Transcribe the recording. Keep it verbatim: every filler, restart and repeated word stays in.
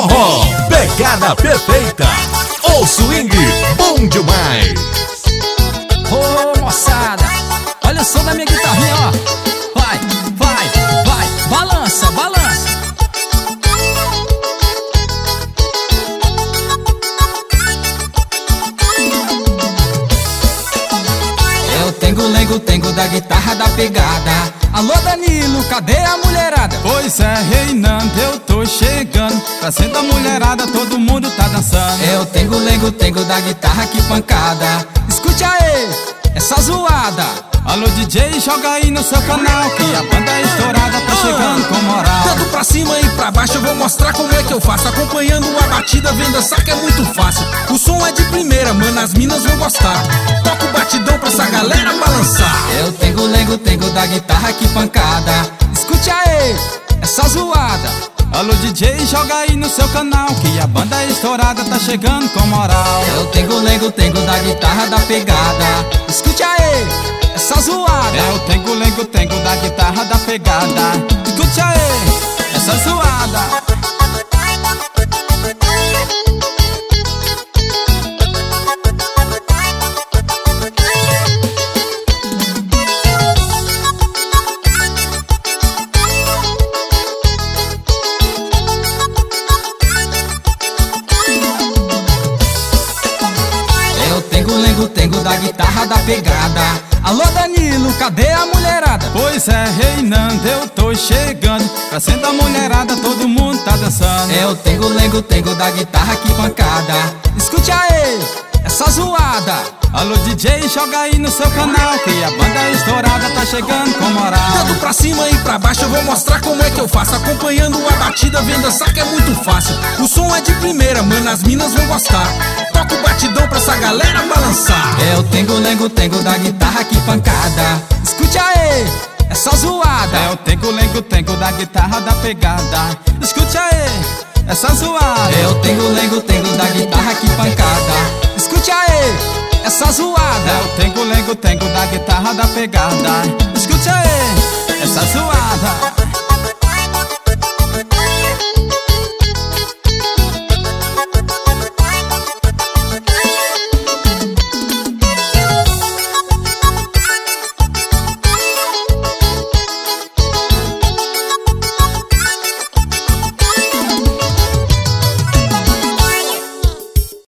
forró, pegada perfeita. O swing bom demais. Ô moçada, olha o som da minha guitarrinha, ó. Vai, vai, vai, balança, balança. Eu tenho lengo, tengo da guitarra da pegada. Alô Danilo, cadê a mulherada? Pois é, reinando, eu tô chegando. Trazendo a mulherada, todo mundo tá dançando. Eu tenho lengo, tengo da guitarra, que pancada. Escute aí, essa zoada. Alô D J, joga aí no seu canal, que a banda estourada tá chegando com moral. Tanto pra cima e pra baixo eu vou mostrar como é que eu faço. Acompanhando a batida, vem dançar que é muito fácil. O som é de primeira, mano, as minas vão gostar. Toca o batidão pra essa galera balançar. Eu tenho lengo, tengo da guitarra, que pancada. Escute aí, essa zoada. Alô D J, joga aí no seu canal, que a banda estourada tá chegando com moral. Eu tenho lengo, tengo da guitarra da pegada. Escute aí, essa zoada. Eu tenho lengo, tengo da guitarra da pegada. Escute aí, essa zoada. Eu tenho lengo, tengo da guitarra da pegada. Alô Danilo, cadê a mulherada? Pois é, reinando, eu tô chegando. Trazendo a mulherada, todo mundo tá dançando. Eu tenho lengo, tengo da guitarra, que pancada. Escute aí, essa zoada. Alô D J, joga aí no seu canal, que a banda estourada tá chegando com moral. Tanto pra cima e pra baixo eu vou mostrar como é que eu faço. Acompanhando a batida, vem dançar que é muito fácil. O som é de primeira, mano, as minas vão gostar. Toca o batidão pra essa galera balançar. Eu tenho lengo, tengo da guitarra, que pancada. Escute aí, essa zoada. Eu tenho lengo, tengo da guitarra da pegada. Escute aí, essa zoada. Eu tenho lengo, tengo da guitarra, que pancada. Escute aí, essa zoada. Eu tenho lengo, tengo da guitarra da pegada. Escute aí, essa zoada.